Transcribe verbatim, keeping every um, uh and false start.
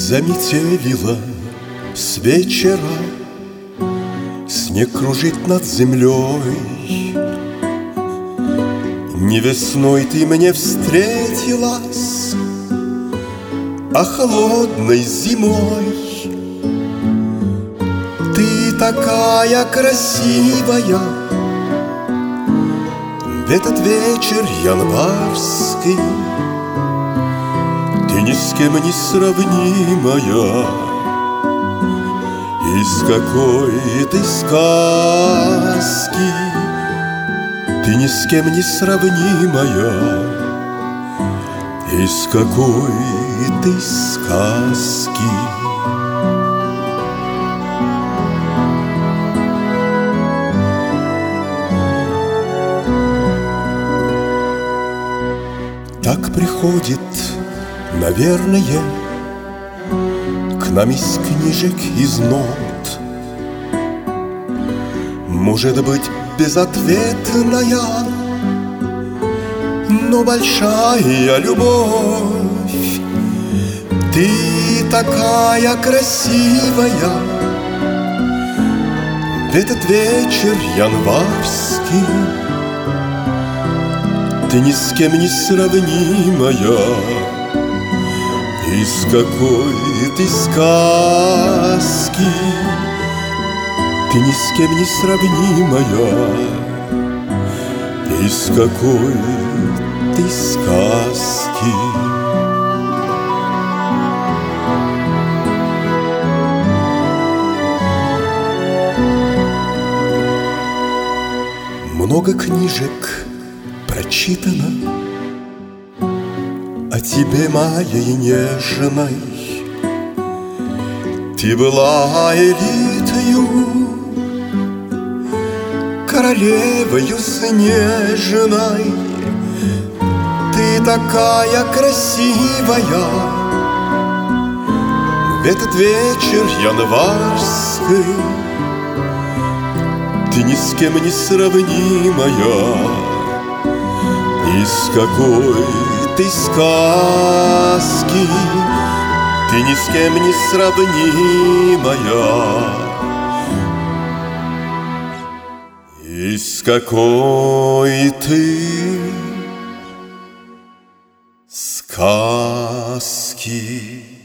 Заметелило с вечера, снег кружит над землей. Не весной ты мне встретилась, а холодной зимой. Ты такая красивая в этот вечер январский. Ты ни с кем не сравнимая, из какой ты сказки. Ты ни с кем не сравнимая, из какой ты сказки. Так приходит, наверное, к нам из книжек, из нот. Может быть, безответная, но большая любовь. Ты такая красивая в этот вечер январский. Ты ни с кем не сравнимая, из какой ты сказки. Ты ни с кем не сравнимая, из какой ты сказки. Много книжек прочитано о тебе, моей нежной. Ты была элитою, королевою снежной. Ты такая красивая в этот вечер январский. Ты ни с кем не сравнимая, из какой ты сказки. Ты ни с кем не сравнимая, из какой ты сказки.